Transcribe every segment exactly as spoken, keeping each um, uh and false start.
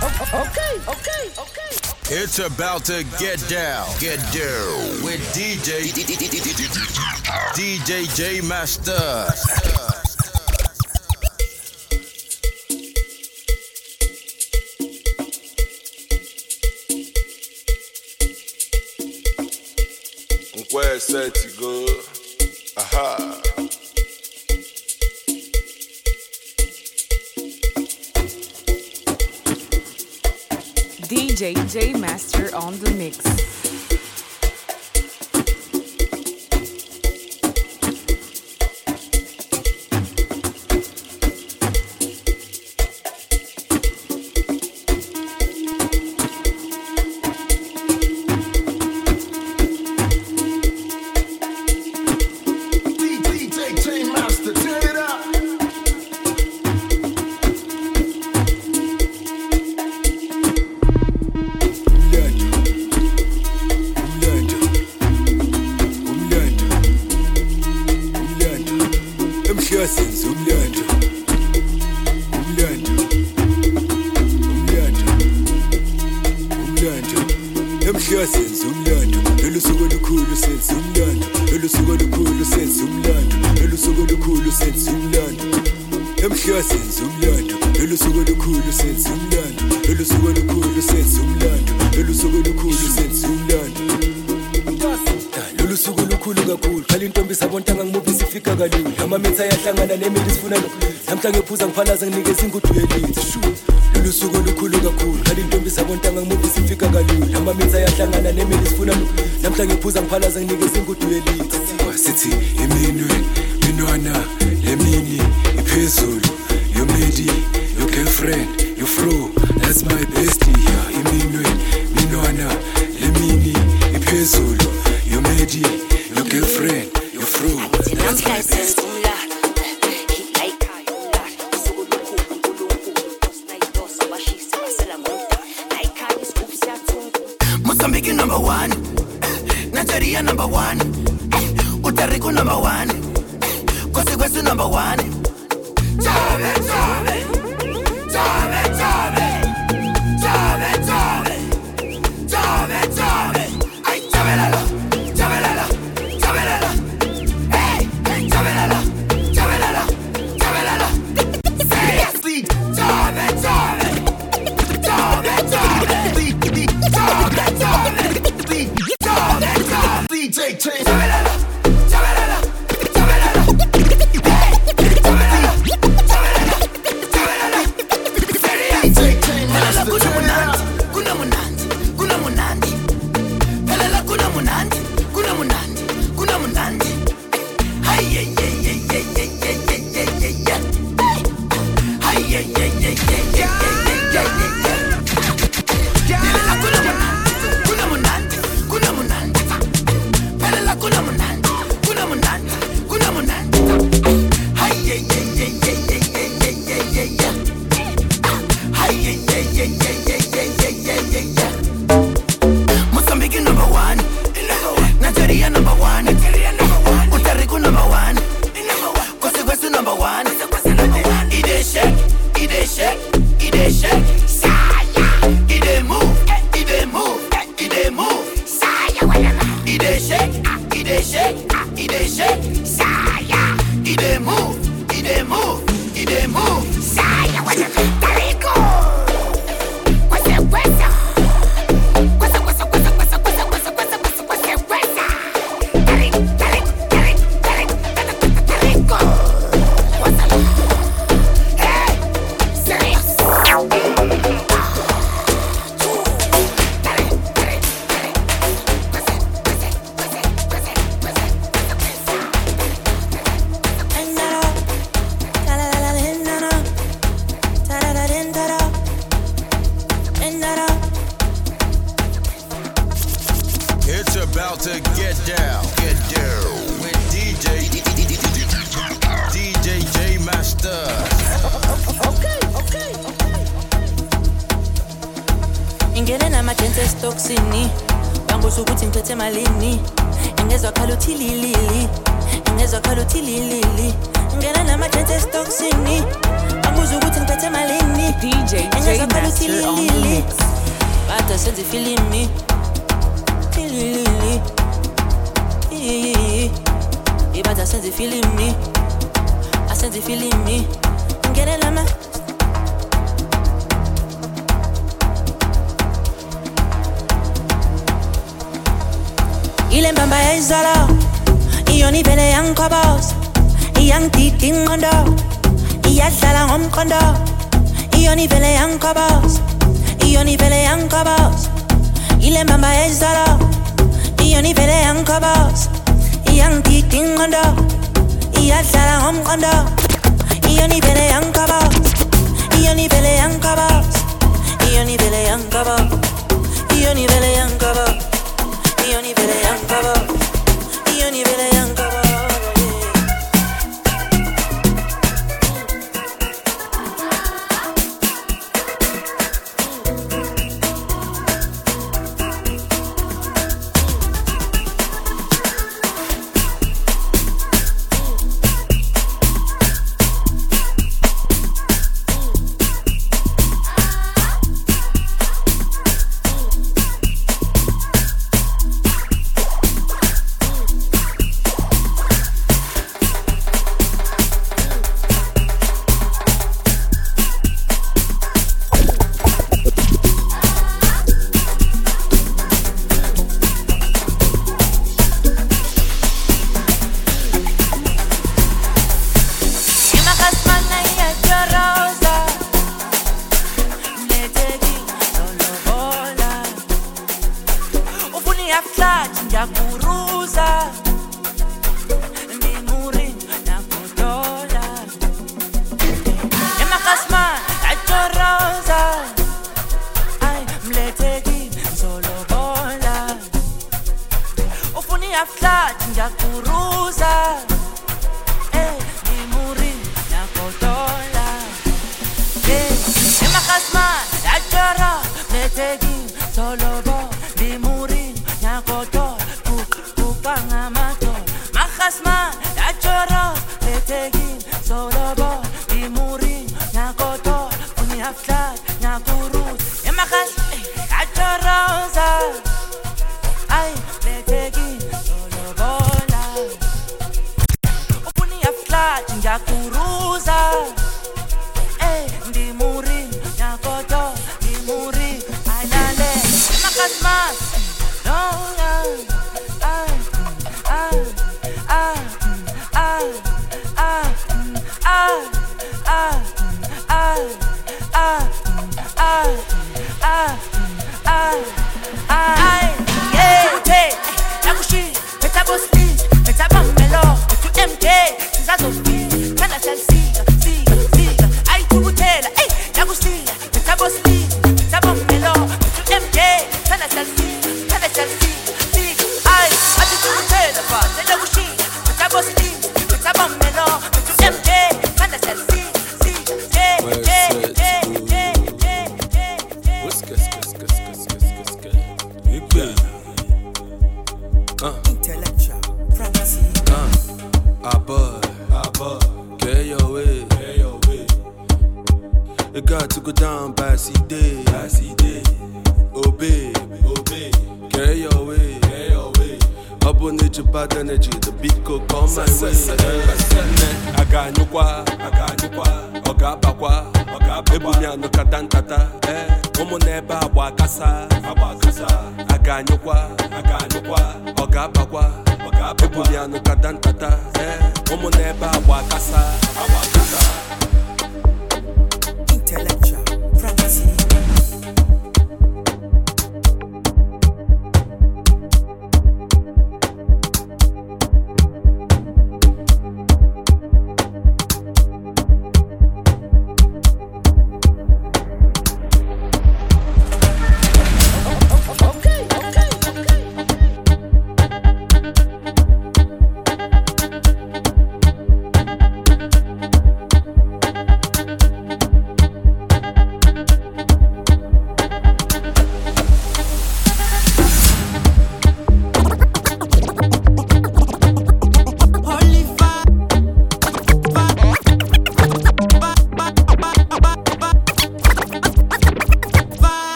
Okay, okay, okay. It's about to get down, get down with D J D J J Master. Where set to go? Aha. D J J Master on the mix. Ngiphuza ngiphalaza nginikeza ingudu yelithi shu lolu suku olukhulu kakhulu khali intombi sabontanga ngoba isifika kalula amamitha yahlangana nemini sifuna namhla ngiphuza ngiphalaza nginikeza ingudu yelithi sithi iminwe minwana lemini iphezulu your midi your girlfriend your fro that's my bestie yeah iminwe minwana lemini iphezulu your midi your girlfriend your fro that's my bestie. Mozambique number one, Nigeria number one, Puerto Rico number one, Costa Rica number one. Chave, chave, chave, chave, chave, chave, chave, chave. Ay, chave la la, chave la la, chave la la. Hey, chave la la, chave la la, chave la la. Seriously, chave, chave, chave, chave. D J Chain. Chavalala, chavalala, chavalala. Hey, chavalala, chavalala, chavalala. D J Chain Master. Kuna munandi, kuna munandi, kuna munandi. Pelala kuna munandi, kuna munandi, kuna munandi. Hey, yeah, yeah, yeah, yeah, yeah, yeah, yeah, yeah, yeah. Hey, yeah, yeah, yeah, yeah, yeah, yeah, yeah, yeah, yeah. Pelala kuna munandi, kuna munandi, kuna munandi. Kuna munandi, kuna munandi, kuna munandi. Hi yeah yeah yeah yeah yeah yeah yeah yeah yeah. Hi yeah yeah yeah yeah yeah yeah yeah yeah yeah. Mozambique number one, Nigeria number one, Puerto Rico number one, Costa Rica number one. Ide shake, ide shake, ide shake. Saya, ide move, ide move, ide move. Saya wala, ide shake. He dey shake, he dey shake, Saya. He dey move, he dey move, he dey move, Saya. What's up, Tarico? What's up, what's up? What's up, what's up, what's up, what's up, what's up, what's up, what's up, what's up, what's up, what's up? Tarico, Tarico, Tarico, Tarico, Tarico. What's up? Hey, serious? It's about to get down, get down with D J D J J Master. Okay, okay, okay. Ingene namajensi esitoksini bangoza ukuthi ngiphethe malini ingezwa khala uthi lilili ingezwa khala uthi lilili ingene namajensi esitoksini bangoza ukuthi ngiphethe malini D J J J Master on the mix. Bata senze feeling me. Feeling me. Bata senze feeling me. I senze feeling me. Get it, lama. Ile mbamba ya izala. Iyo ni vele yang kobos. Yang titing kondo. Iyadlala ngomkondo. Iyo ni vele yang kobos. Iyo ni vele yang kobos. Ile mbamba ya izala. Iyo ni vele yang kobos. Yang titing kondo. Iyadlala ngomkondo. Iyo ni vele yang kobos. Iyo ni vele yang kobos. Iyo ni vele yang kobos. Iyo ni vele yang kobos. Iyo ni vele yang kobos. Iyo ni vele yang kobos.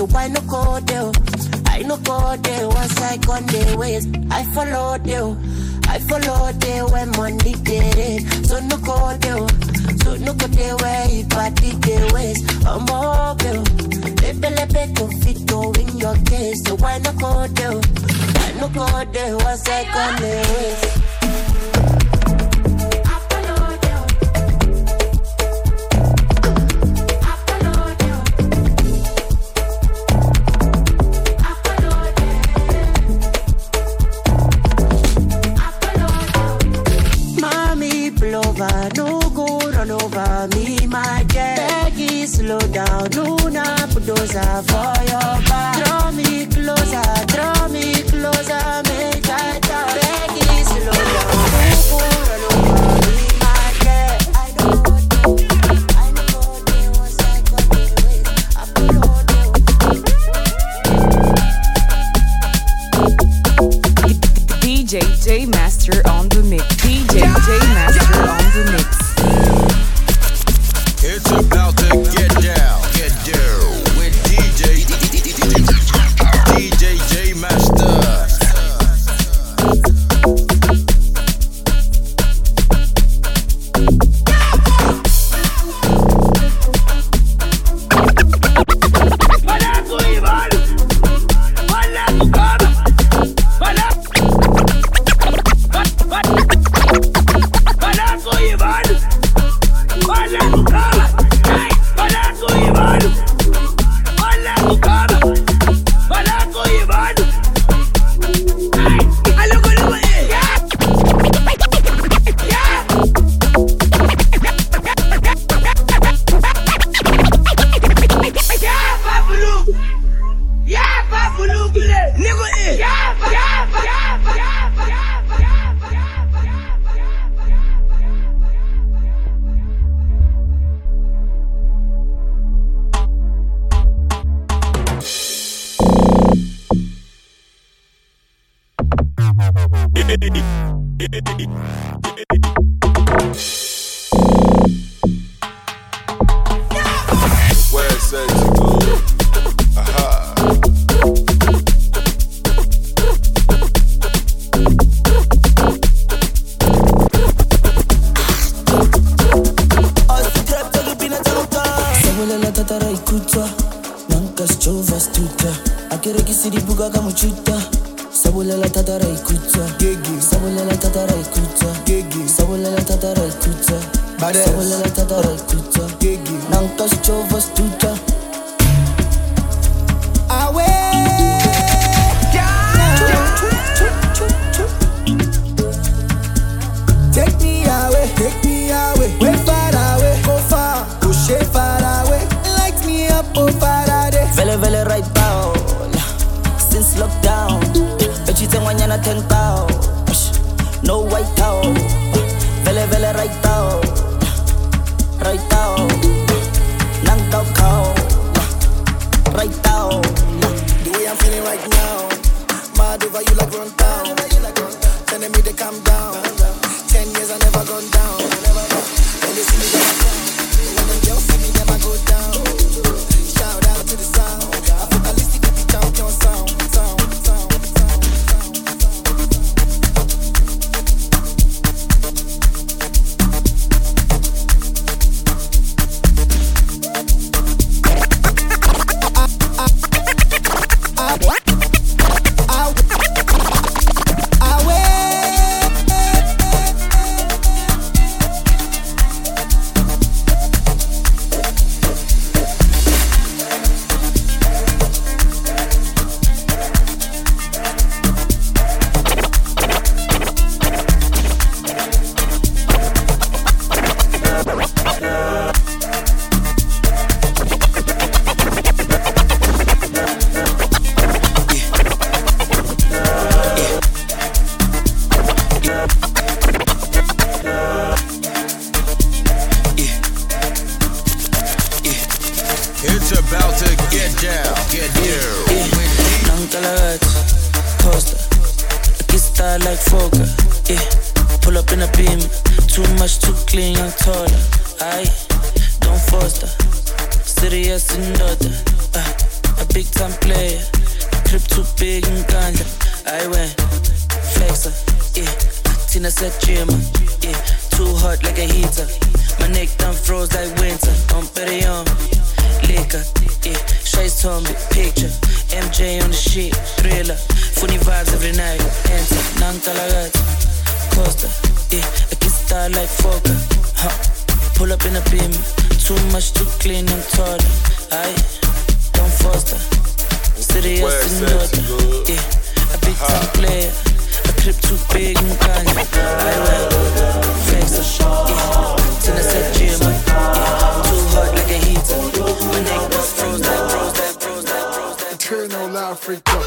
so why no go there? I no go there once I gone the ways. I follow there, I follow there when money get it. So no go there, so no go there where he party the ways. I'm mobile, baby let go fit to in your case. So why no go there? I no go there once I gone the ways. No go run over me, my jet. Becky, slow down, Luna, bulldozer for your back. Draw me closer, draw me closer, make I talk. Becky, slow down, no go run over me, my jet. I know what they, I know what they was like on the way. I follow them. D J J Master on the mix. D J J Master on the mix. It's about to get down, get down with D J D J J Master. big time player. Crib too big and ganja. I went flexer, yeah. Tina said Jimmer, yeah. Too hot like a heater. My neck done froze like winter. I'm better on liquor, yeah. Shades told me picture. M J on the shit, thriller. Funny vibes every night. Enter, nang talagat. Costa, yeah. I can style like Fokker, huh. Pull up in a beam. Too much to clean and taller. Aye, don't foster. Serious and daughter, yeah. A big time player. A crib too big and ganja. I wear flexer, yeah. Till I said gym, yeah. Too hot like a heater. My neck was froze like froze like froze like froze like. Turn on loud freak up.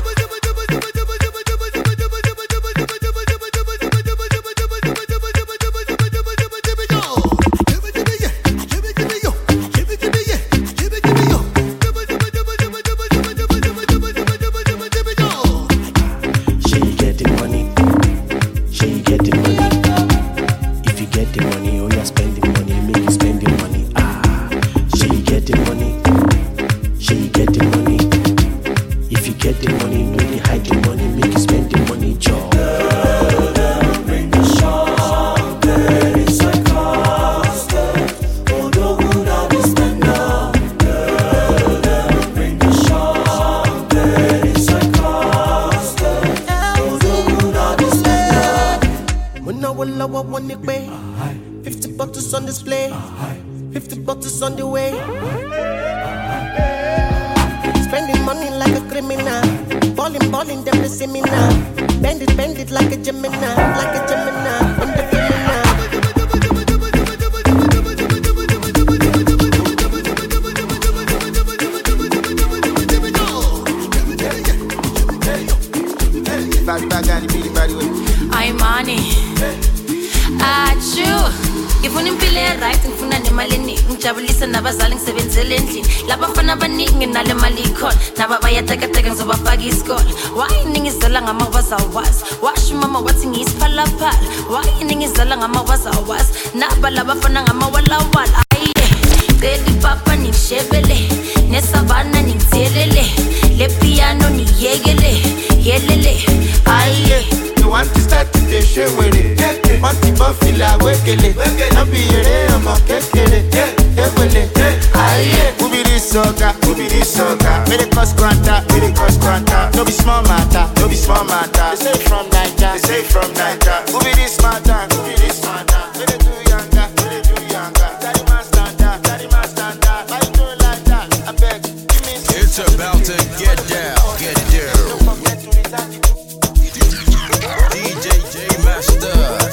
fifty bottles on display, fifty bottles on the way. Spending money like a criminal, balling, balling, them they see me now. Bend it, bend it like a Gemini, like a Gemini, in the criminal. I'm money. Achu. Ngifuna impilo right ngifuna nemali eningi ngijabulisa nabazali ngisebenzele endlini labafana abaningi nginale mali ikhona naba bayatekateka ngizobafaka isikole why ningizela ngamawazawazi washo mama wathi ngiyisiphalaphala why ningizela ngamawazawazi naba labafana ngamawalawala ayiye celi papa nishebele nesavana ningithelele le piano niyekele yelele ayiye you want to start to the show with it. Want to buffy la wekele. Not be here, I'm a kekele. Ewele. Aye. Who be this soca? Who be this soca? May the cost quanta, may the cost quanta. No be small matter, no be small matter. They say from Niger, they say from Niger. Who be this matter? Who be this matter? May they do younger, may they do younger. Daddy man standard, daddy man standard. Why you do like that? I beg, give me. It's about to get down, get down. Don't forget to return the D J J Master.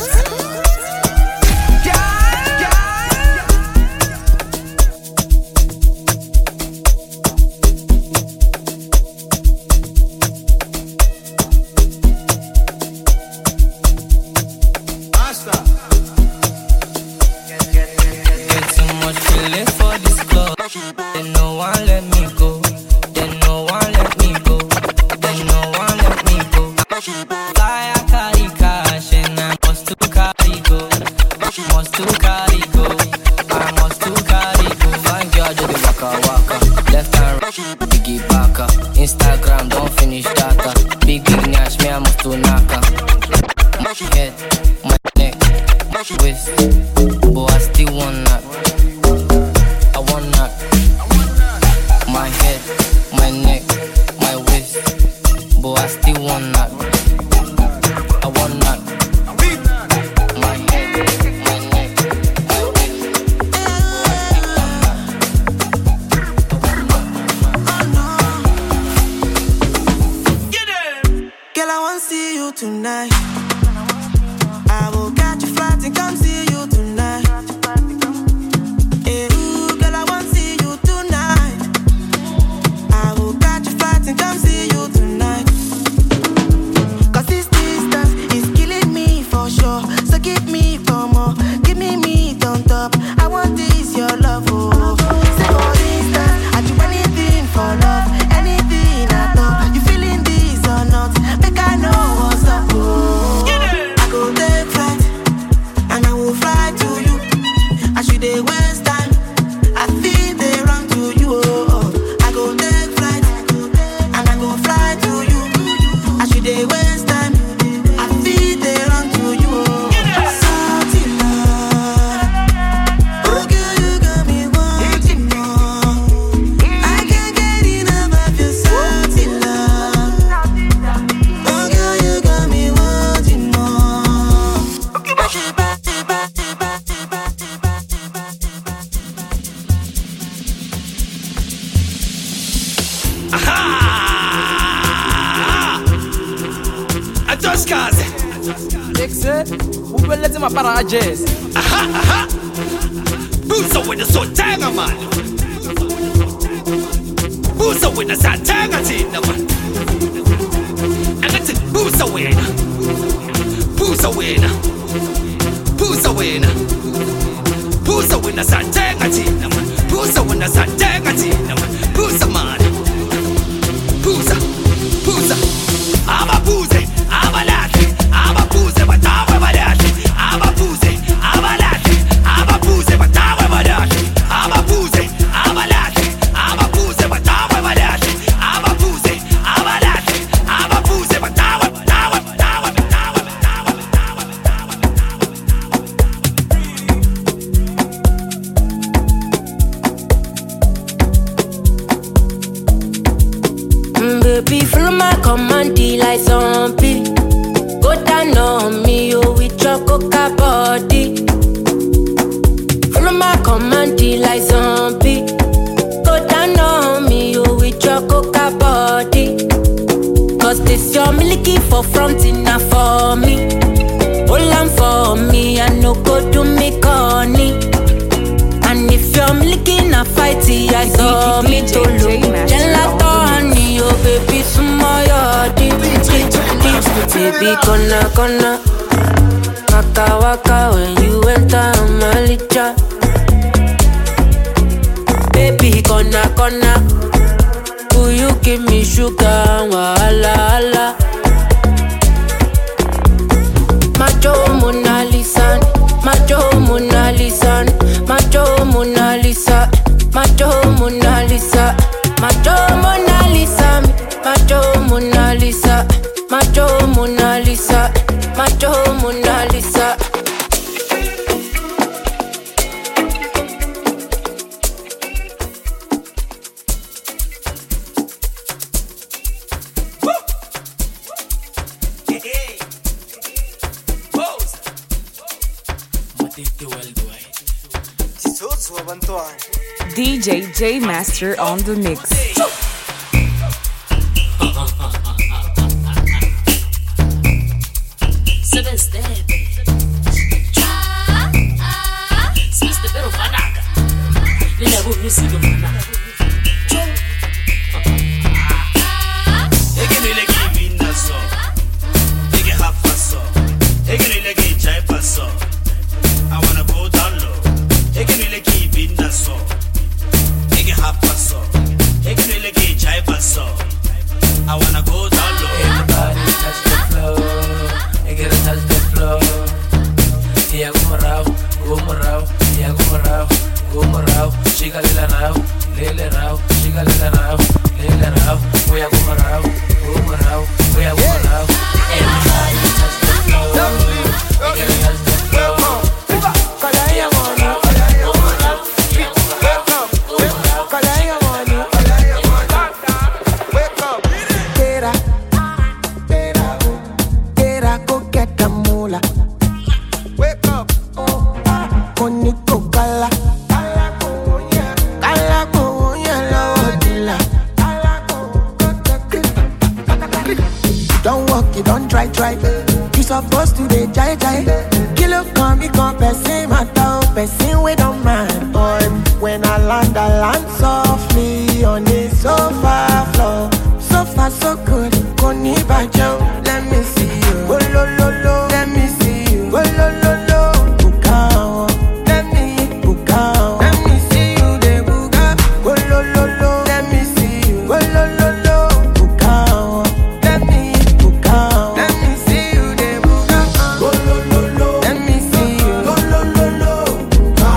Get too much feeling for this club. Then no one let me go. Then no one let me go. Then no one let me go. Fly, I carry cash and I must to carry go. Must to carry go. I must to carry go. Fine girl do the waka waka. Left and right, biggie baka. Instagram don't finish data. Big big nash me I must to naka. My head, my neck, my waist. But I still want that. I want that. My head, my neck, my waist. But I still want that. I want that. My head, my neck, my waist. Girl, I want to see you tonight. I will catch a flight and come see you tonight. Eh, ooh, girl, I want to see you tonight. I will catch a flight and come see you tonight. Cause this distance is killing me for sure. So give me for more, give me meat on top. I want this, your love, oh. Say for instance, I do anything for love, anything at all. You feeling this or not? Make I know what's up, oh. I go take flight, and I will fly to Kashkazi. Nexe, who will let him up at jazz? Aha, aha. Busa with the Sotanga man. Busa with the Satanga tina man. And that's it, Busa win. Busa win. Busa win. Busa win the Satanga tina man. Busa win the Satanga tina man. Busa man. Busa. Busa. I'm a buze. I'm a latte. I'm a buze, but I'm a latte. I'm a buze. I'm a latte. I'm a buze, but I'm a latte. I'm a buze. I'm a latte. I'm a buze, but I'm a latte. I'm a buze. I'm a latte. I'm a buze, but I'm a Baby, follow my command, like zombie. Go down on me, yo, with your coca body. Follow my command, like zombie. Go down on me, yo, with your coca body. Cause this your milky for front enough for me. Hold on for me, I no go do me corny. And if you're milky na fighty, I saw me to look. Gelato honey, oh baby, sumo yodi. Baby, gonna, gonna waka, waka when you enter my licha. Baby, gonna, gonna will you give me sugar, wala, wala. Macho Mona Lisa, Macho Mona Lisa, Macho Mona Lisa, Macho Mona Lisa, Macho Mona Lisa, Macho Mona Lisa, Macho Mona Lisa, Macho Mona Lisa. D J J Master on the mix. Seven step. Sister pero fanaga. Lila bu music fanaga. Egeni legi vinna so. Ege hafa so. Egeni legi jaipa so. I wanna go down low. Egeni legi vinna so. Ege hafa so. Egeni legi jaipa so. I wanna go down low. Everybody touch the floor. You gotta touch the floor. Yeah, go around, go around, yeah, go around, go around. She got little round, little round, she got little round, little round. We are go around, go around, we are go around. Everybody touch the floor. You gotta touch the floor. Kalaya money, kalaya money, wake up, kalaya money, wake up. Get up, get up, get up, go get the moolah. Wake up, Koniko kala, kala konya, kala konya la odila. Don't walk, you don't try, try. You supposed to be jai jai. Kill up, come, you come, person matter, person we don't mind. Boy, when I land, I land softly on the sofa floor. So far, so good. Koni bajo, let me see you. Oh lo lo lo, let me see you. Oh lo lo lo, bukao, let me bukao. Let me see you, de buka. Oh lo lo lo, let me see you. Oh lo lo lo, bukao, let me bukao. Let me see you, de buka. Oh lo lo lo, let me see you. Oh lo lo lo, bukao.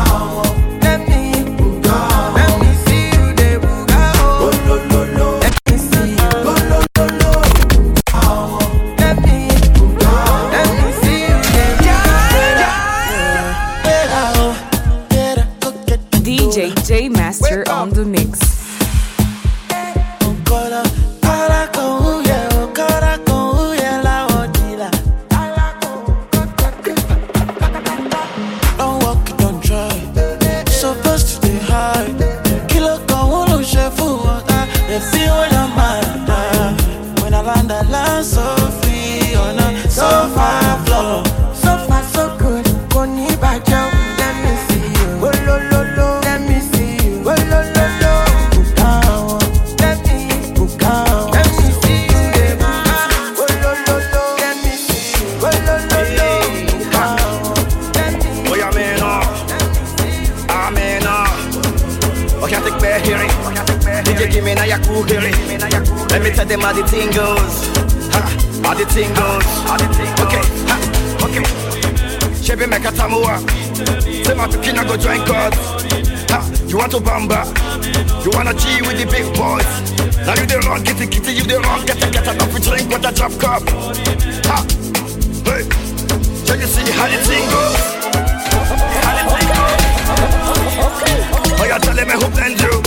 your crew, hear it. Let me tell them how the thing goes. Ha, how the thing goes. Okay, ha, okay. Chebe make a tamua. Say my pikin go join cards. Ha, you want to bamba? You wanna G with the big boys? Now you the wrong, kitty kitty, you the wrong, get a get enough to drink with a drop cup. Ha, hey, so you see how the thing goes? How the thing goes? Oh, you tell me who blend you?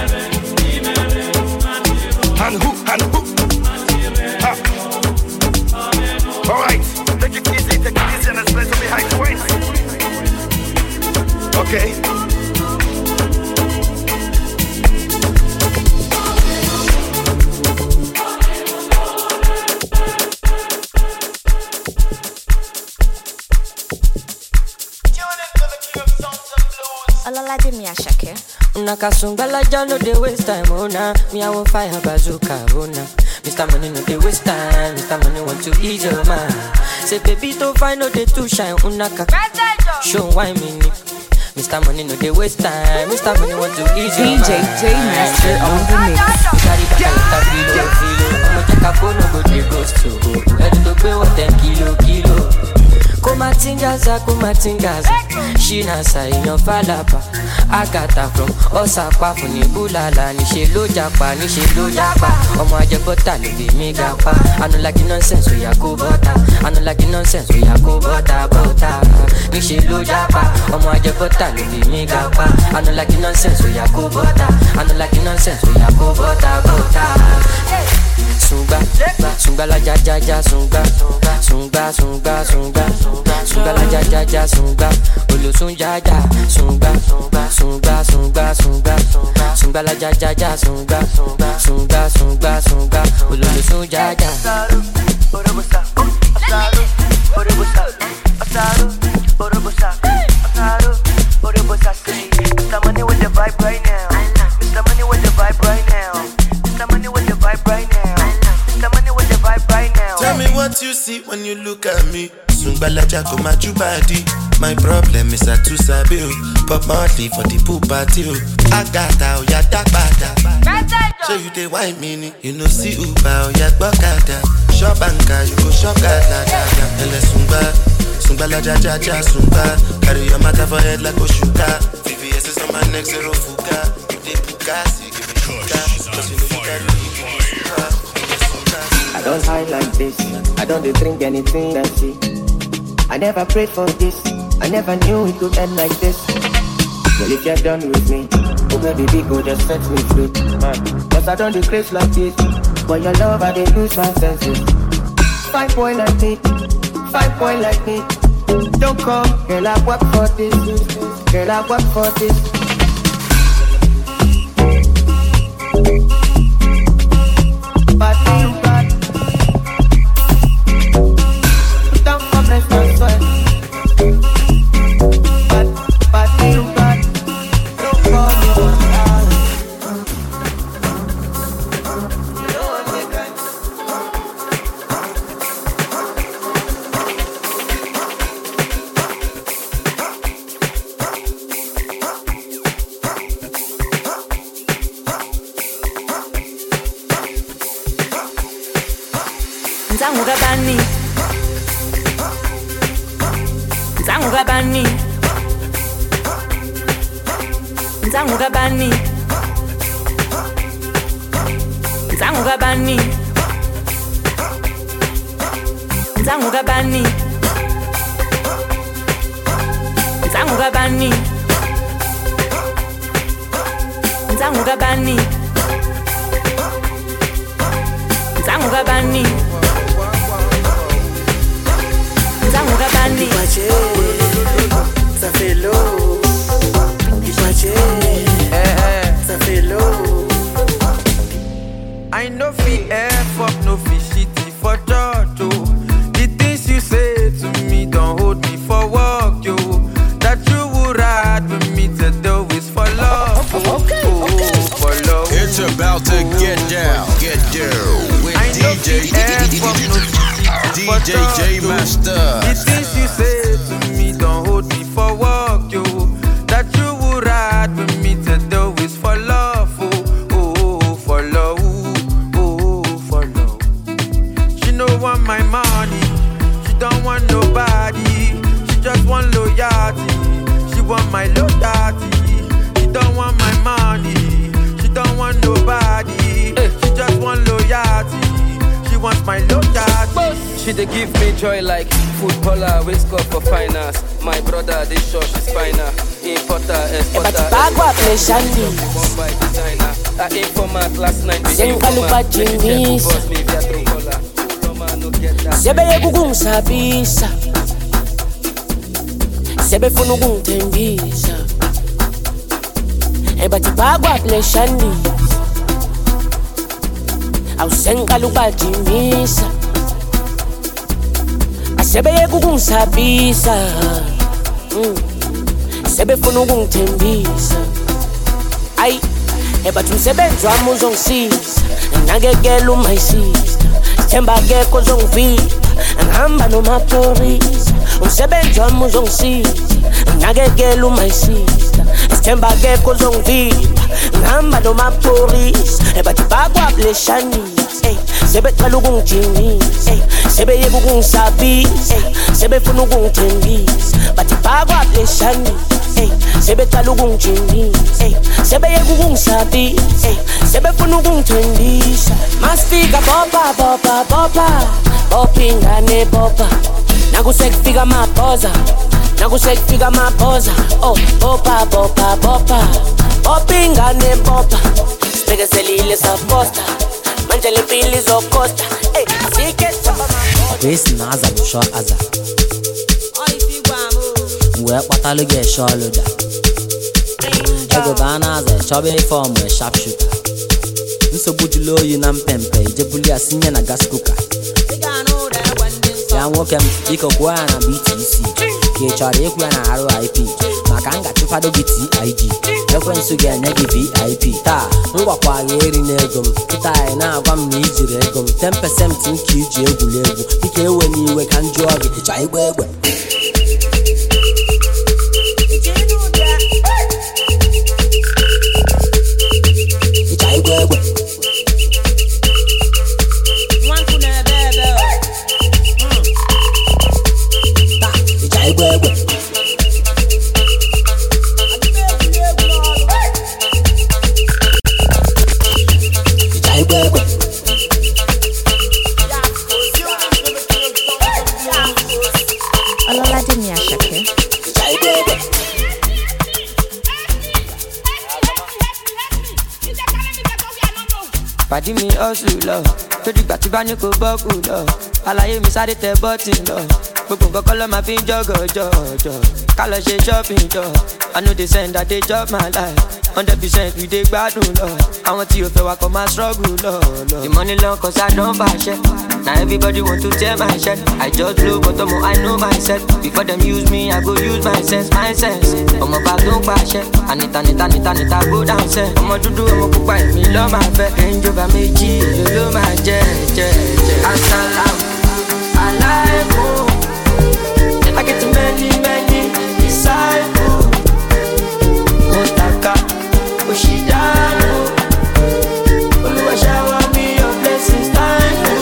And who, and who? Ha. Alright, take it easy, take it easy, and let's play some behind the waist. Okay. Olala de mi ashake. Unaka sungbala ja no dey waste time, oh nah. Me I want fire bazooka, oh nah. Mister Money no dey waste time, Mister Money want to ease your mind. Say baby to find no dey too shine, unaka. Show why me ni. Mister Money no dey waste time, Mister Money want to ease your mind. D J J Master on the mix. Carry back a filo, filo. I'ma take a phone, no go dey ghost to go. Ready to pay what ten kilo, kilo. Kumatingaza, kumatingaza. Shina sa inyo falapa. Agata from Osaka funi bulala. Nishe lo japa, nishe lo japa. Omo aje bota lo be me gapa. I no like the nonsense we ya go bota. I no like the nonsense we ya go bota bota. Nishe lo japa. Omo aje bota lo be me gapa. I no like the nonsense we ya go bota. I no like the nonsense we ya go bota bota. Sunga, sunga la ja ja ja sunga, sunga sunga sunga, sunga la ja ja ja sunga, olo sunga ja sunga, sunga sunga sunga, sunga la ja ja ja sunga, sunga sunga sunga, olo sunga ja. Orobosa, asaro, orobosa, asaro, orobosa, asaro, orobosa. Say, Mister Money with the vibe right now. Mister Money with the vibe right now. Mister Money with the vibe right now. Mister Money with the vibe right now. Tell me what you see when you look at me. Sungbala jako majubadi. My problem is I too sabi o. Pop Marley for the pool party o. Agata o ya dagbada. So you dey wine me, you know see Uber o ya gbokada. Shop anka, you go shop gada gada. Ele sungba, sungbala ja ja ja sungba. Carry your matter for head like Oshuka. V V S is on my neck, zero fuka. You dey bukasi, give me shuka. Cause you know you carry, you give me shuka. I don't hide like this. I don't dey drink anything fancy. I never prayed for this. I never knew it could end like this. Well, if you're done with me, oh baby, big go just set me free. Cause I don't do crazy like this. But your love, I dey lose my senses. Five boy like me, five boy like me. Don't come, girl, I work for this. Girl, I work for this. But you got down for bless my sweat. But, but you got don't call me one time. Nzangu kabani Nzangu kabani Nzangu kabani Nzangu kabani Nzangu kabani Nzangu kabani Nzangu kabani Nzangu kabani Nzangu kabani Ipache, ça fait l'eau. Ipache, ça fait l'eau. I know fi F up, no fi shitty for church, yo. The things you say to me don't hold me for work, yo. That you would ride with me to do is for love, oh, okay, oh, okay. For love. It's about to get down, get down with D J D J J Master. The things you say to me don't hold me for work, yo. That you would ride with me to do is for love, oh, oh, oh, for love. just want loyalty. She want my loyalty. She don't want my money. She don't want nobody. She just want loyalty. She wants my loyalty. She dey give me joy like footballer wey score for finance. My brother dey sure she's finer. Importer, exporter. Bagua play shandy. One by designer. I informat last night. Sengalupa Jimis. Sebe yekugung sabisa. Sebe funugung tembisa. Ebati bagua play shandy. Au sengalupa Jimis. Sebe yekugung sabisa. Mm. Sebe funa ukungithembisa. Ay, ebathi umsebenzi wami uzongisiza. Nakekela uma isister. Sithemba akekho ozongivimba. Ngihamba nomaphorisa. Umsebenzi wami uzongisiza. Nakekela uma isister. Sithemba akekho ozongivimba. Ngihamba nomaphorisa. Ebathi bakwableshanisa. Ey, sebeqala ukungijimisa. Ey, sebeyeka ukungisabisa. Ey, sebefuna ukungithembisa. Bathi bakwableshanisa. Ey, sebeqala ukungijimisa. Ey, sebeyeka ukungisabisa. Ey, sebefuna ukungithembisa. Masifika bopa bopa bopa. Bopa ingane bopa. Nakusekufika amabhoza. Nakusekufika amabhoza. Oh, bopa bopa bopa. Bopa ingane bopa. Sibekezelile saposta. Manje le pili zokosta. Ey, asike chapa mabhoza. Besi naza busho aza. Mwe kwatalo ge sholo da. Ego bana aza chobe form we sharpshooter. Nsogbu julu oyi na mpempe ijebuli asinye na gas cooker. Ya nwoke m biko kwuo ya na B T C. Ka ị chọrọ ikwu ya na R I P maka m ga-achụfado gị T I G. Ekwensu ga-enye gị V I P. Taa m gwakwa gị eri n'ego m. Kịta anyị na-agwa m na ijiri ego m. ten percent nke iji egwuregwu. Biko ewe n'iwe ka m jụọ gị. Ị chọrọ igba egbe? Ị chọrọ igba egbe? Egbe. Ololade mi Àṣàkẹ́. Pàdí mi hustle lọ, tó dìgbà tí bá ní kò bọ́ọ̀kù lọ. Àlàyé mi sáré tẹ bọ́tì lọ. Gbogbo nǹkan kọ́ ló máa fi ń jọ́gọ̀ jọ̀jọ̀. Ká lọ ṣe shopping jọ. I know they send that they chop my life. Hundred percent we dey gbádùn lọ. Àwọn tí o fẹ́ wa kọ́ máa struggle lọ lọ. The money long cause I don fàṣẹ. Now everybody want to tear my shirt. I just blow but ọmọ I know myself. Before them use me, I go use my sense, my sense. Ọmọ bá tó ń pàṣẹ. Anita nita nita nita go down sẹ́. Ọmọ dúdú ọmọ pupa èmi lọ́ máa fẹ́. Ẹnjọba méjì èlò ló máa jẹ́ jẹ́ jẹ́. Asalaam alaikum. I get too many, many disciples. Motaka, Oshidano. Oluwa shower me your blessings, thank you.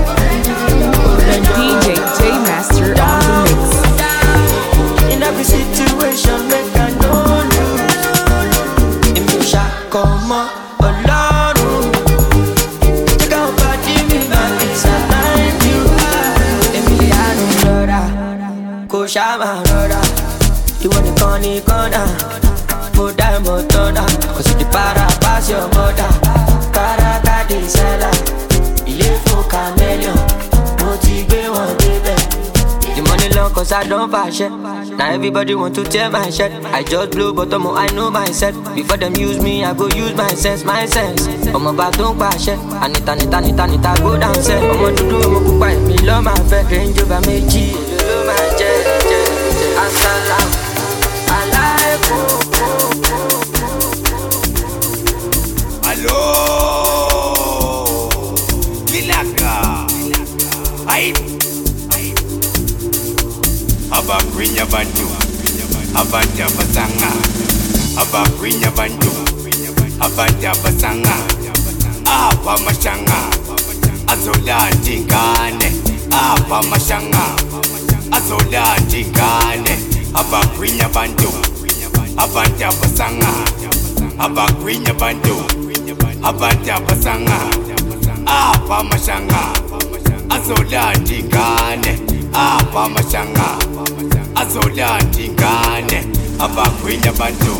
D J J Master on the mix. In every situation, make I know lose. If you shall come on, alone. Take out body, me back, it's a thank you. Emiliano Rora, Koshama Rora. You want the corny corner, more time, more thunder. Cause you the para pass your mother. Para kadi sela, ile fo chameleon. Motive one baby. The money long cause I don't fashion. Now everybody want to tear my shirt. I just blow but ọmọ I know myself. Before them use me, I go use my sense, my sense. Ọmọ bá tó ń pàṣẹ. Anita nita nita nita go down set. Ọmọ dúdú ọmọ pupa èmi lọ́ máa fẹ́. Range Rover méjì èlò ló máa jẹ́ jẹ́ jẹ́. Asalaam alaikum. Allo Kilaka Aip Abakwinya bantu Abanja basanga Abakwinya bantu Abanja basanga Aba mashanga Azola tingane Aba mashanga Azola tingane abagwinya bantu abantu abasanga abagwinya bantu abantu abasanga apa mashanga azolanda ingane apa mashanga azolanda ingane abagwinya bantu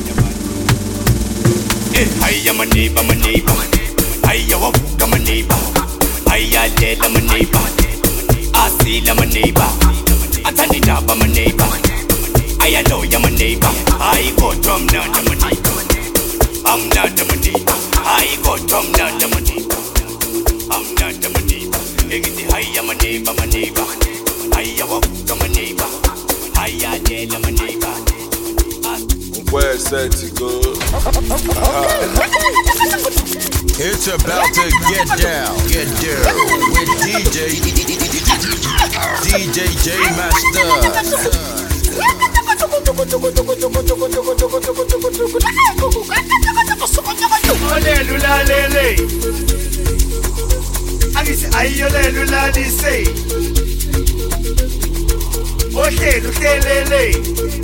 eh hayya maniba maniba hayya wabuka maniba hayya lela maniba asila maniba atani daba maniba I know you're my neighbor. I go drum down to my neighbor. I'm not the neighbor. I go drum down to my neighbor. I'm not the neighbor. Nigga, I am a neighbor, my neighbor. I am a my neighbor. I am my neighbor. Where's that to go? It's about to get down, get down with D J D J J Master. Ole lula lele, agisi ayole lula lise. Ohe lule lele,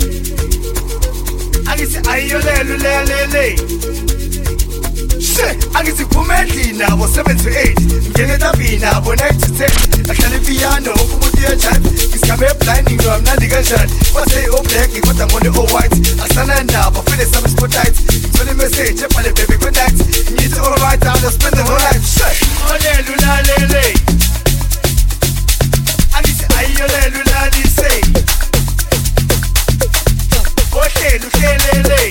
agisi ayole lula lele. Agisi kumedli na bo seven to eight. Ngene tabi na bo nine to ten. Akale piano kumuti ya chat. Iskabe blinding no I'm not the gunshot. What say oh black, what I'm on the oh white. Asana na bo feel the summer spot tight. So the message, check my baby good night. Need all right, I'll spend the whole night. Ole lula lele. Agisi ayole lula lise. Ohe luke lele.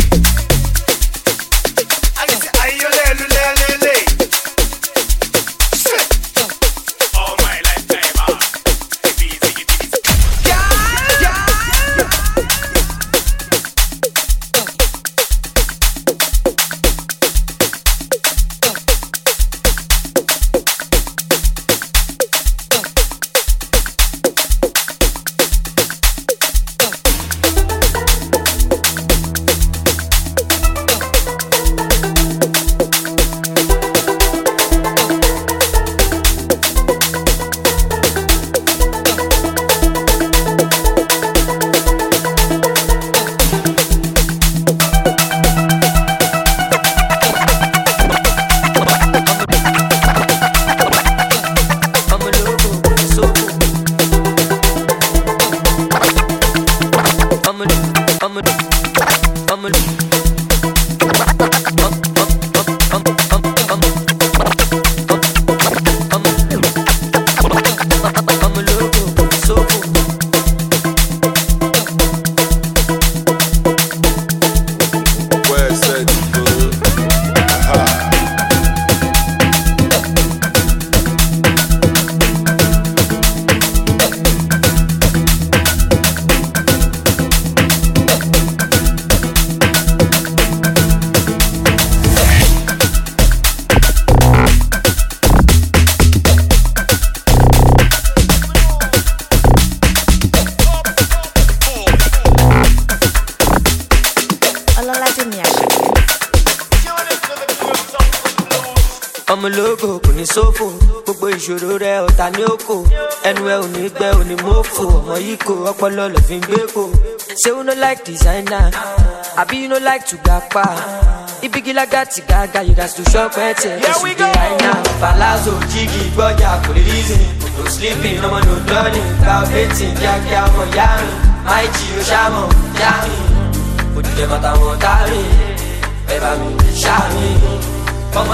ọmọ ológo kò ní sófò gbogbo ìṣòro rẹ ọ̀tá ní òkò ẹnu ẹ ò ní gbẹ ò ní mọ́fò ọmọ yìí kò ọpọlọ lọ fi ń gbé kò. ṣé you no like designer àbí you no like to gbapá ibigila gati gaga you gats to shop ẹ tiẹ̀ kò sí dé àìná. palazzo jígì gbọ́jà kò lè reason no sleeping ọmọ no dọ́ọ̀nì cloud eighteen kíákíá ọmọ yá mi máì jí o ṣàmọ̀ yá mi òdìdẹ mọ́tàwọn tá mi ẹ bá mi ṣá mi. One,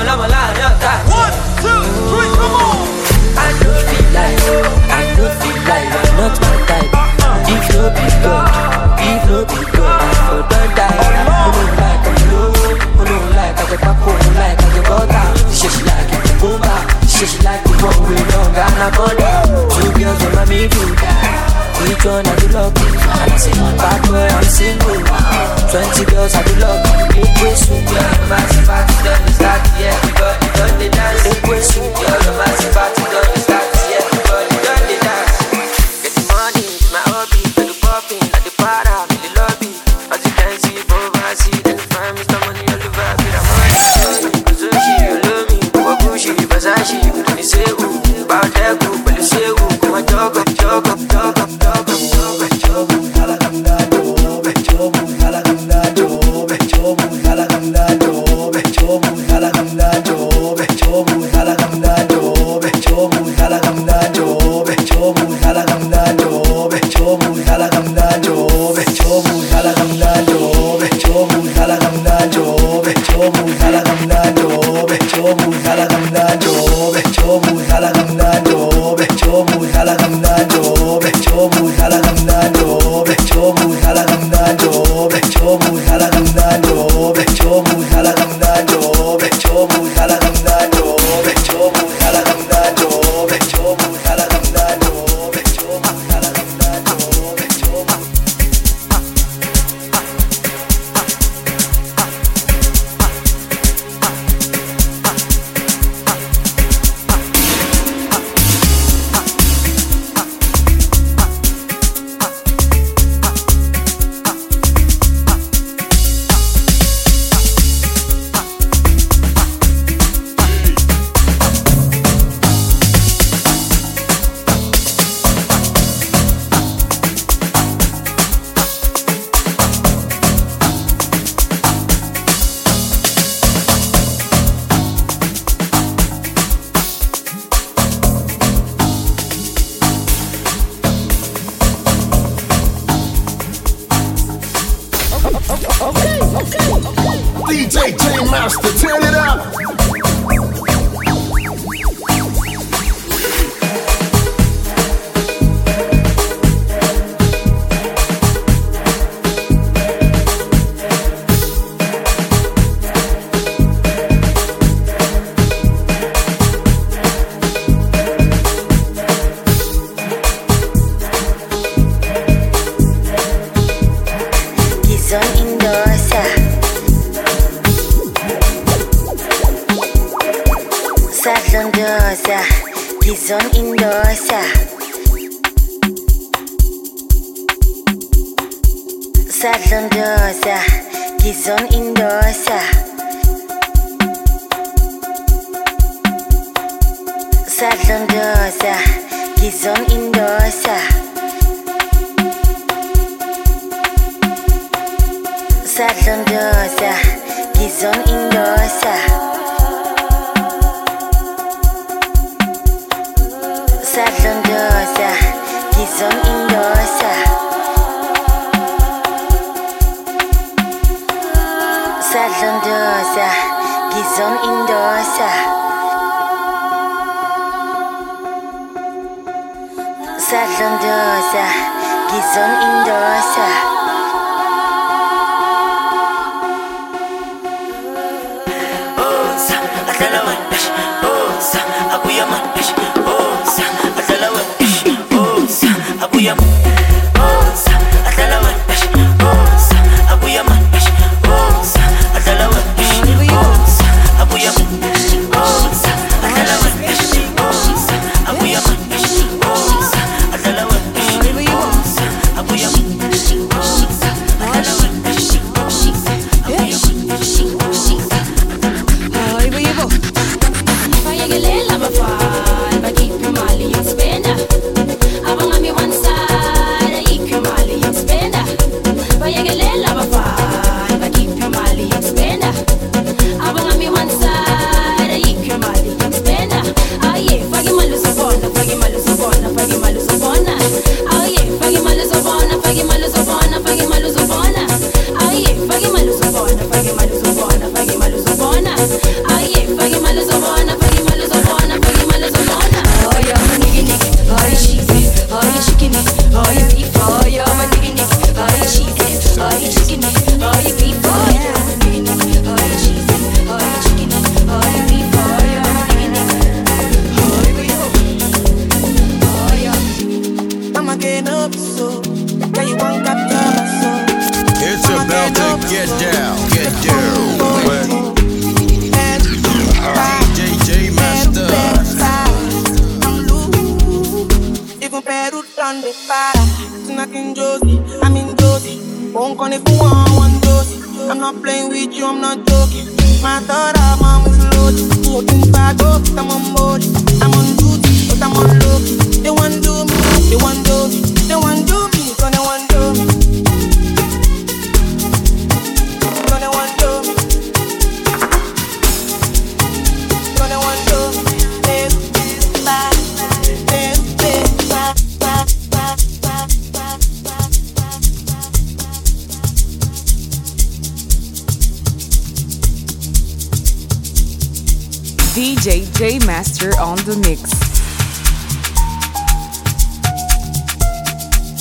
two, three, come on! I don't feel like, I don't feel like I'm not my type. If no be God, if no be God, I for don't die. I don't like I'm low, I don't like I'm a papo, I don't like I'm a butter. She she like it, boomba. She she like the one we don't got no money. Two girls on my baby, each one I do love. And I say, bad boy, I'm single. Twenty girls I do love. Big way soon, girl, the massive party done start. Yeah, everybody done the dance. Big way soon, girl, the massive party done start. Yeah, everybody done the dance. Get the money, it's my hobby. For the popping, at the para, in the lobby. As you can see, both I see, then the fine, Mister Money, all the vibe, with a money. Sushi, you love me. Wabushi, Versace, you couldn't say who. About that group, but you say who. Come on, jog up, jog up, jog up, jog up, jog up, jog up. chomu hala kamnando be chomu hala kamnando be chomu hala kamnando be chomu hala kamnando be chomu hala kamnando be chomu hala kamnando be chomu hala kamnando be chomu hala kamnando be chomu D J J Master, turn it up. Gizon Indosa Sadlondosa Gizon Indosa Sadlondosa Gizon Indosa Sadlondosa Gizon Indosa Sadlondosa, Gizon Indosa Sadlondosa, Gizon Indosa Sadlondosa, Gizon Indosa Osa, Atalawan, Osa, Akuyaman, Osa, Atalawan, Osa, Akuyaman, Osa, Atalawan, Osa, Akuyaman, Osa, Atalawan, Osa, Akuyaman, Osa, Atalawan, Osa, Akuyaman, Osa, Atalawan, Osa, Akuyaman, Osa, Atalawan, D J J Master on the mix.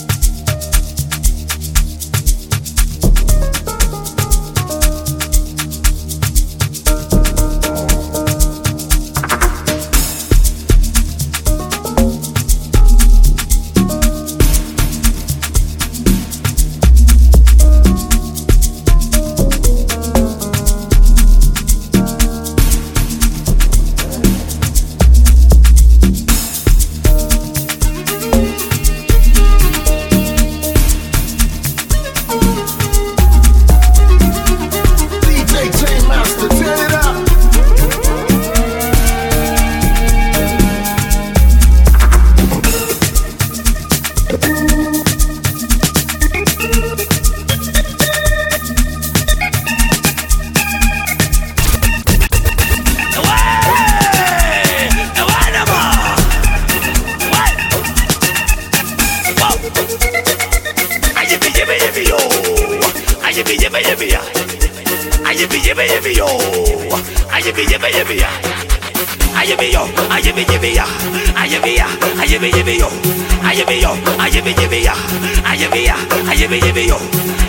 Ayibi yibi yibi yo. Ayibi yibi yibi ya. Ayibi yibi yibi yo. Ayibi yibi yibi ya. Ayibi yo. Ayibi yibi ya. Ayibi ya. Ayibi yibi yo. Ayibi yo. Ayibi yibi ya. Ayibi ya. Ayibi yibi yo.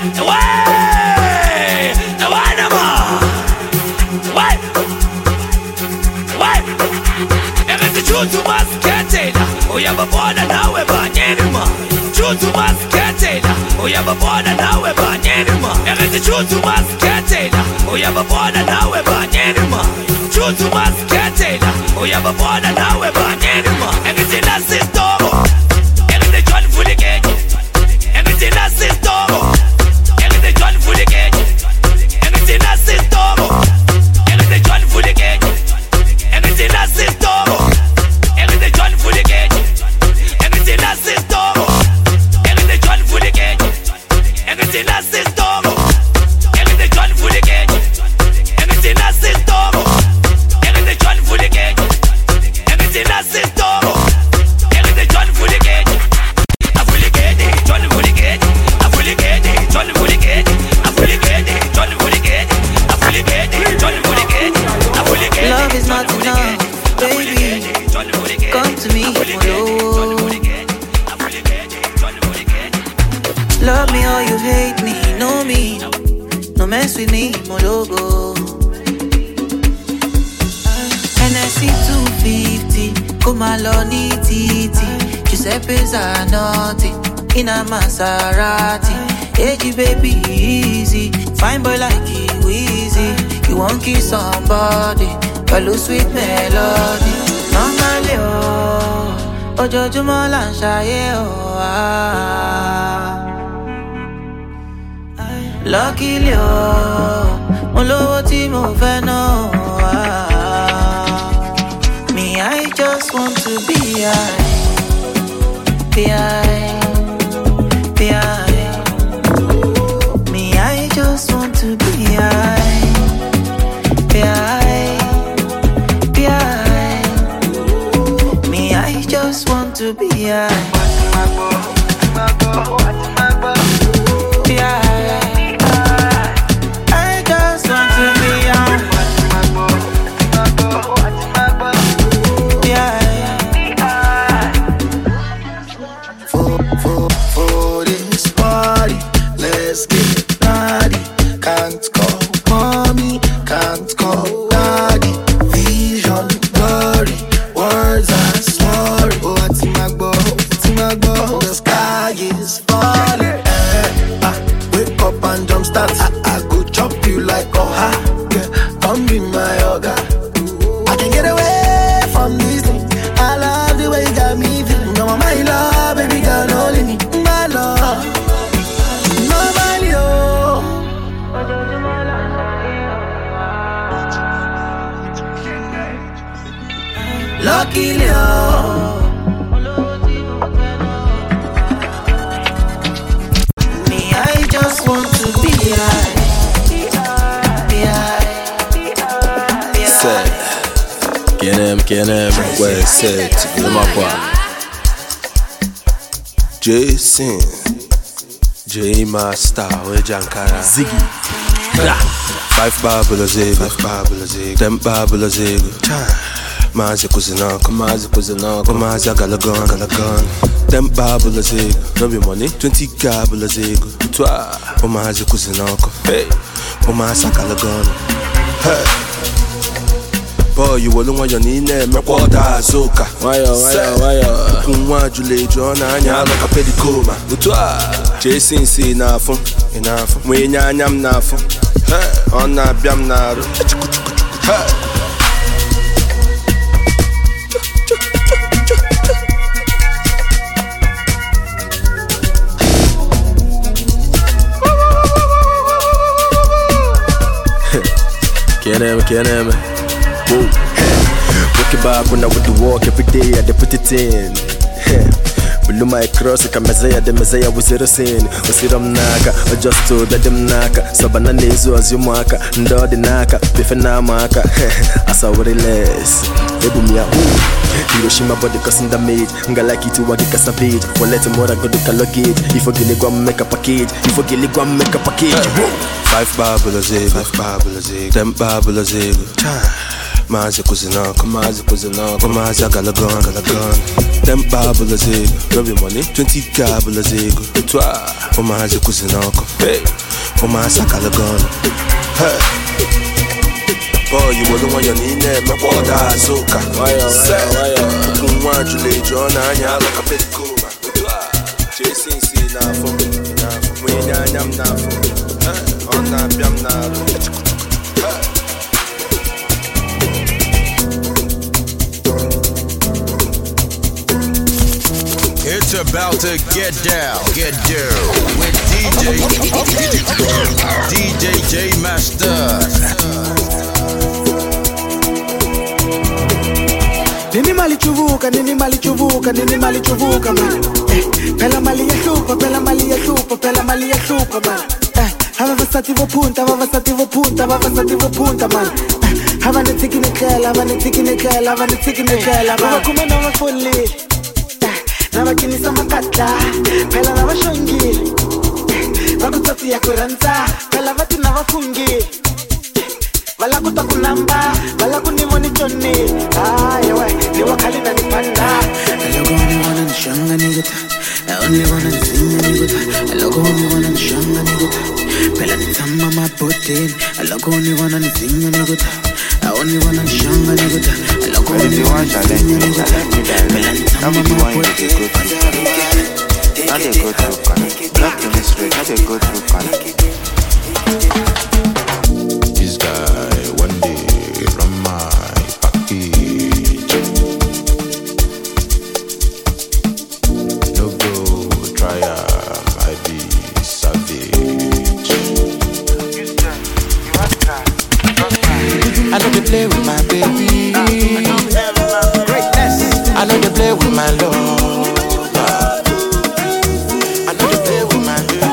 Way. Way nama. Way. Way. Everything true to us can't tell. Oh yeah, but born now we're born anymore. True to us can't tell. Oh yeah, but born now we're born anymore. Everything true to us can't tell. Oh yeah, but born now we're born anymore. True to us can't tell. Oh yeah, but born now we're born anymore. Everything that's it todo. Everything John for the game. Everything that's it todo. Everything John for the game. Everything that's it todo. Everything John for the game. Everything that's it todo. Everything John for the game. Everything that's it todo. Everything John for the game. Everything that's it todo. Everything John for the game. Everything that's it todo. Everything John for the game. Everything that's it todo. Everything John for the game. I fully get it. John for the game. I fully get it. John for the game. I fully get it. John for the game. I fully get it. John for the game. I fully get it. Love is not enough, baby. Come to me, oh. Love me or you hate me, know me. No mess with me, my logo. N S C two fifty, come along, Titi. Giuseppe's are naughty, in a Maserati. Hey, baby, easy. Fine boy like you, easy. You won't kiss somebody, but lose sweet melody. Normally, oh, ojoojúmọ́ là ń ṣayé, oh, ah. Luckily, oh, mo lówó tí mo fẹ́ náà, ah. Me, I just want to be high, be high, be high. Me, I just want to be high, be high, be high. Me, I just want to be high, be high. Jason, J Master, we Jankara, Ziggy, five babula zego, five babula zego, ten babula zego. Mazi kuzinako, mazi kuzinako, mazi galagon, galagon. Ten babula zego, no be money, twenty gabula zego. Twa, o mazi kuzinako, hey, o mazi galagon, hey. Boy, you won't want your name, my quarter azoka. Why, why, why? Kunwa Julie John, Anya, like a pedicoma. Utwa, Jason, see enough, enough. When Yam Nafo, hey, on that Biam Naro. Hey. Can't have, can't have. Whoa. Working back when I went to walk every day, I had to put it in. Buluma e cross ka Messiah the Messiah with zero sin. Osiram naka, just to that them naka. Sabana nezu azumaka, ndo the naka, bifena maka. Asa wori less. Ebumia ooh. Hiroshima body custom damage. Ngalaki to wagika savage. For let more go to luggage. If you gilly go make a package. If you gilly go make a package. Five babula zig, five babula zig, ten babula zig. Mazi kuzina, kamazi kuzina, kamazi galagon, galagon. Ten babula zig, rub your money. Twenty babula zig, toi. Omazi kuzina, hey. Omazi galagon, hey. Boy, you wouldn't want your name, my boy, that's okay. Why, why, why? You want to lay John and you're like a bit cool. Chasing, see now for me, now for me, I'm now for me. On that, I'm now. It's about to get down, get down with D J D J J Master. Nini mali chuvuka, nini mali chuvuka, nini mali chuvuka man. Eh, pela mali ya chupa, pela mali ya chupa, pela mali ya chupa man. Eh, hava vasativo punta, hava vasativo punta, hava vasativo punta man. Eh, hava ne tiki ne kela, hava ne tiki ne kela, hava ne tiki ne kela man. Hava kuma na wafuli, eh, na wakini sama kata, pela na washongi. Eh, wakutoti ya kuranta, pela vati na wafungi. Wala kutakunamba, wala kunimoni choni. Ah, yewe, ni wakali na nipanda. I look only wanna nishanga nigga. I only wanna sing nigga. I look only wanna nishanga nigga. Pela nitama mapote. I look only wanna sing nigga. I only wanna nishanga nigga. I look only wanna sing nigga. Pela nitama mapote. Not a good look. Not in this way. Not a good look. This guy one day run my package. No go try I be savage. I know they play with my baby. Greatness. I know they play with my love. I know they play with my baby.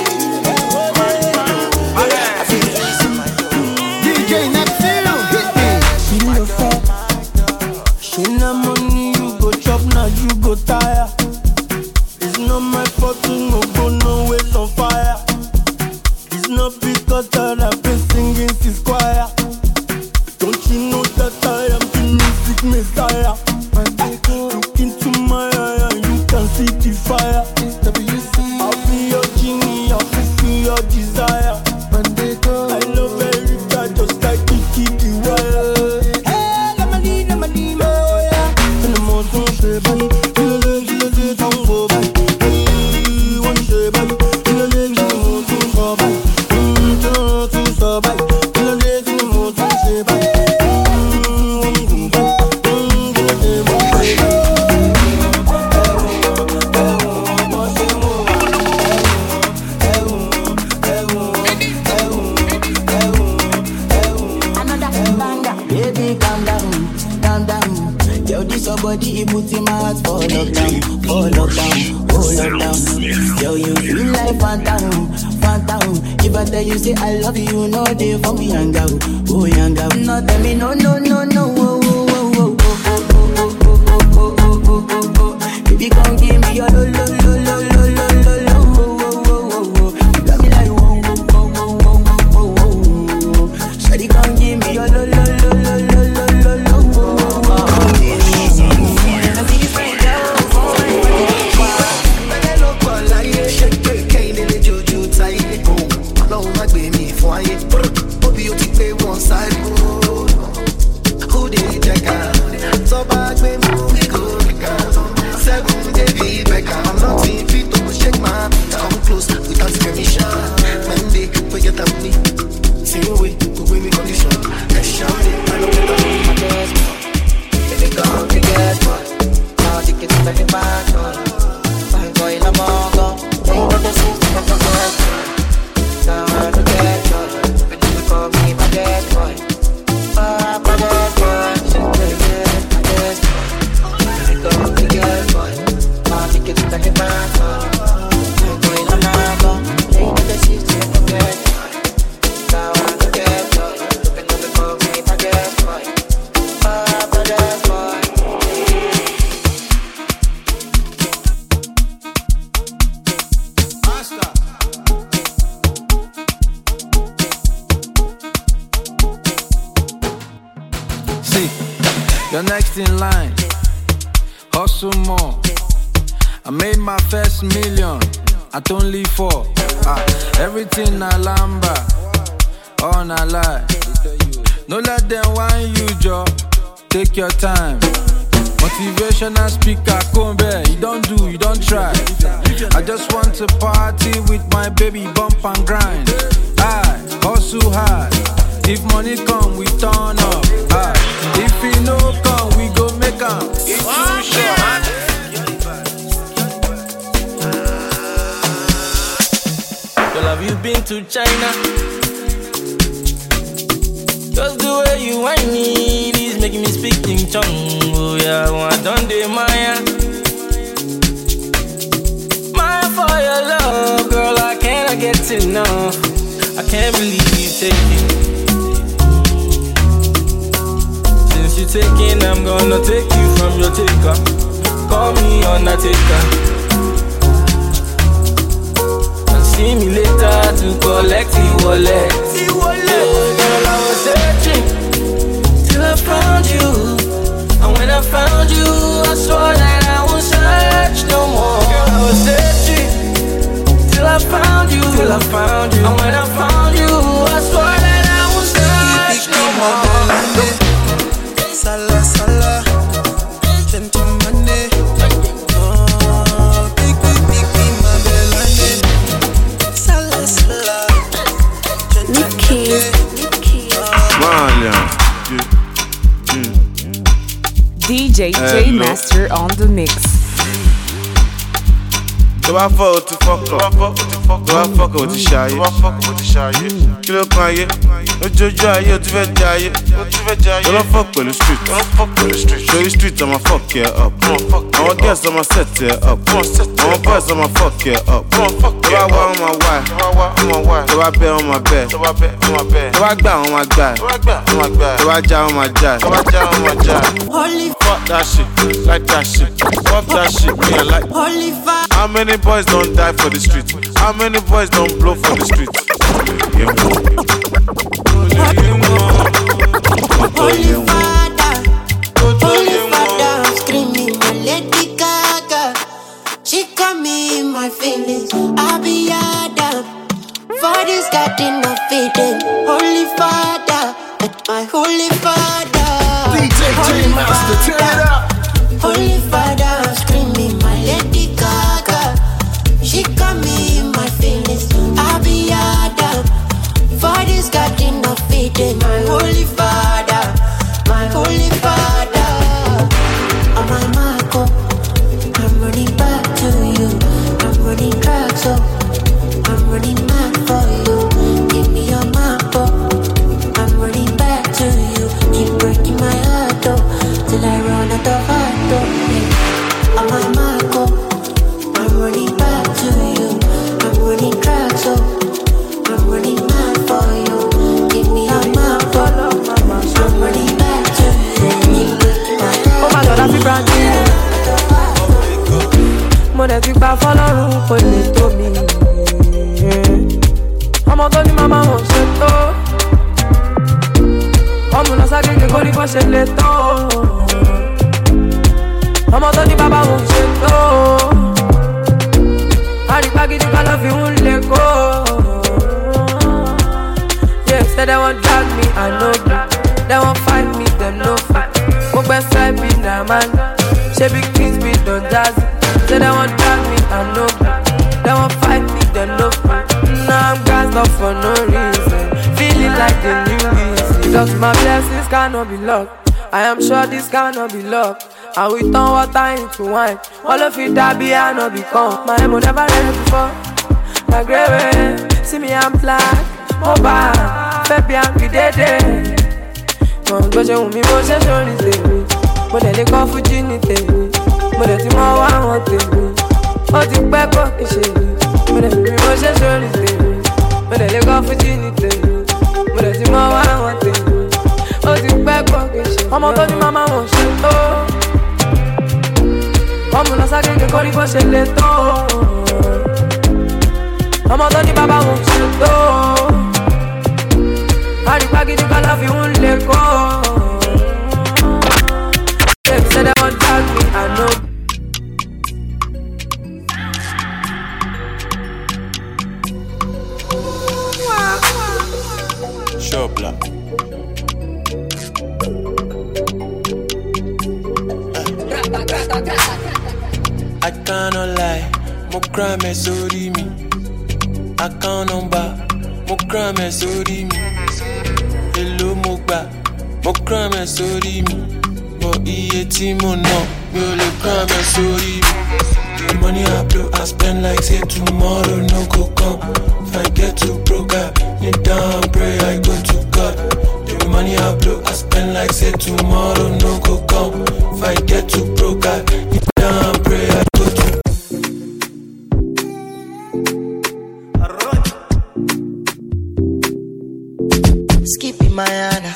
You go tire. It's not my fault to no go no waste on fire. It's not because that I've been singing this choir. Don't you know that I am the music messiah? Look into my eye and you can see the fire. I'll be your genie, I'll fulfill your desire. I love Erica just like Kiki the wire. Hey, Lamali, Lamali, Moya. And the more don't say bye. Body, it puts in my heart for lockdown, for lockdown, oh lockdown. Yo, you feel like phantom, phantom. If I tell you say I love you, no day for me young girl, oh young girl. No tell me no, no, no, no, oh, oh, oh, oh, oh, oh, oh, oh, oh, oh, oh, oh. Baby, come give me your lo, lo, lo, lo, lo, lo, lo, lo, oh, oh, oh, oh. You got me like whoa, whoa, whoa, whoa, whoa, whoa, whoa. Shawty, come give me your lo, lo, lo, lo, lo, lo, lo, lo, oh, oh, oh. Who did you check out? So back when we go, seven baby. See, you're next in line. Hustle more. I made my first million at only four. Ah, everything I lamba, all I lie. No let them whine you, Joe. Take your time. Motivational speaker, come back. You don't do, you don't try. I just want to party with my baby, bump and grind. I hustle hard. If money come, we turn up. Ah, if you no come, we go make am. It's too short. Girl, have you been to China? Just the way you whine me, is making me speak in tongue. Oh yeah, I done the Maya. Maya for your love, girl, I cannot get enough. I can't believe you take it. Since you taking, I'm gonna take you from your taker. Call me Undertaker. And see me later to collect the wallet. Oh, girl, I was searching till I found you. And when I found you, I swore that I won't search no more. Girl, I was searching till I found you. Till I found you. And when I found you, I swore that I won't search no more. Sala, sala, gentleman. Oh, big, big, big, big, my belane. Sala, sala, gentleman. D J J Master on the mix. Do I fuck with the fuck up? Do I fuck with the shy? Do I fuck with the shy? Kilo kan ye, ojojo aye o ti fẹ́ jayé. Do I fuck with the street? Show you street, I'ma fuck it up. I'ma guess, I'ma set it up. I'ma boys, I'ma fuck it up. Do I wa on my wife? Do I bet on my bed? Do I gba on my guy? Do I ja on my jive? Holy fuck that shit, like that shit. Fuck that shit, me I like. Holy fuck. How many boys don't die for the streets? How many boys don't blow for the streets? Holy Father, Holy Father, I'm screaming my Lady Gaga. She got me in my feelings. I'll be Adam. For this garden of feeding. Holy Father, my Holy Father. D J J Master, turn it up. Holy Father, I'm screaming my Lady Gaga. She got me in my feelings. I'll be Adam. For this garden of feeding. My Holy Father, my Holy Father. On my Marco, I'm running back to you. I'm running back, so I'm running back for you. Give me your Marco. I'm running back to you. Keep breaking my heart, though, till I run out of heart, though. On my Marco, I'm running back to you. I'm running back, so I'm running back for you. Give me your Marco. I'm running back to you. Keep breaking my heart. Oh my God, I feel brand new. Mo dẹ̀ ti gbà fọlọ́run kò lè tó mi. Ọmọ tó ní màmá wọn ṣe tó. Ọmọ lọ ságége kó ní bó ṣe lè tó. Ọmọ tó ní bàbá wọn ṣe tó. Àrígbá gidi kan ló fi ń lè kó. Yeah, say they won't drag me, I know that. They won't fight me, they no fight. Mo gbẹ́sẹ̀ bí nà man. Ṣé big things be don jazzy. Say they won't drag me, I know that. They won't fight me, they no fight. Now I'm gassed up for no reason. Feeling like the new easy. Just my blessings cannot be locked. I am sure this cannot be locked. And we turn water into wine. All of it that be I not become. My emo never read before. Like gravy, see me I'm black. Mobile, baby I'm good. Mo ń gbọ́jọ́ wù mí mo ṣe sórí tèmi. Mo dẹ̀ lè kọ́ fújì ní tèmi. Mo dẹ̀ ti mọ wá àwọn tèmi. Ó ti pẹ́ kó kì í ṣe mi. Mo dẹ̀ fi mo ṣe sórí tèmi. Mo dẹ̀ lè kọ́ fújì ní tèmi. Mo dẹ̀ ti mọ wá àwọn tèmi. Ó ti pẹ́ kó kì í ṣe mi. Ọmọ tó ní màmá wọn ṣe tó. Ọmọ lọ ságége kó ní bó ṣe lè tó. Ọmọ tó ní bàbá wọn ṣe tó. Àrígbá gidi kan ló fi ń lè kó. Doppler. I cannot lie, mo crime is sorry me. I can't number, mo crime is sorry me. Hello mo gba, mo crime is sorry me. But iye tí mo ná, mi ò lè crime is sorry me. The money I blow, I spend like say tomorrow no go come. If I get too broke, I kneel down, pray, I go to God. The money I blow, I spend like say tomorrow no go come. If I get too broke, I kneel down, pray, I go to Skippy Mayana.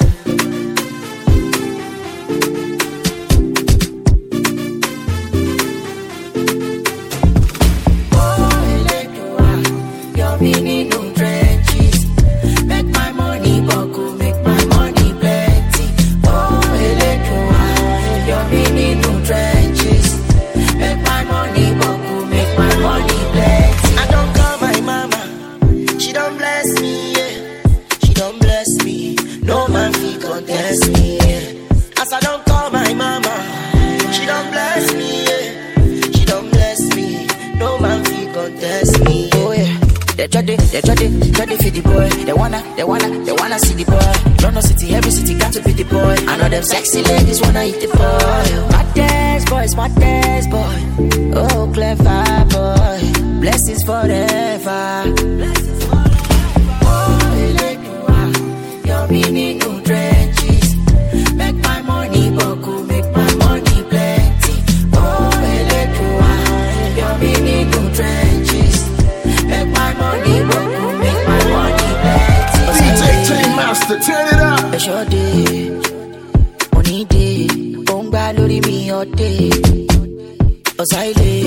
Meaning no trenches. Make my money buckle, make my money plenty. Oh, Electra, you're meaning no trenches. Make my money buckle, make my money plenty. I don't call my mama, she don't bless me, yeah. She don't bless me, no man fi contest me, yeah. As I don't call my mama, she don't bless me, yeah. She don't bless me, no man fi contest me, oh yeah. They try to, they try to, try to feed the boy. They wanna, they wanna, they wanna see the boy. London City, every city got to be the boy. I know them sexy ladies wanna eat the boy. My dance boys, my dance boy. Oh, clever boy. Blessings forever. Blessings forever. Oh, Electra, you're meaning no trenches. Make my money buckle, make my money plenty. Oh, Electra, you're meaning no trenches. Make my money buckle, make my money plenty. D J J Master, turn it up. It's your day, money day. Bongba lori mi all day. Osaile,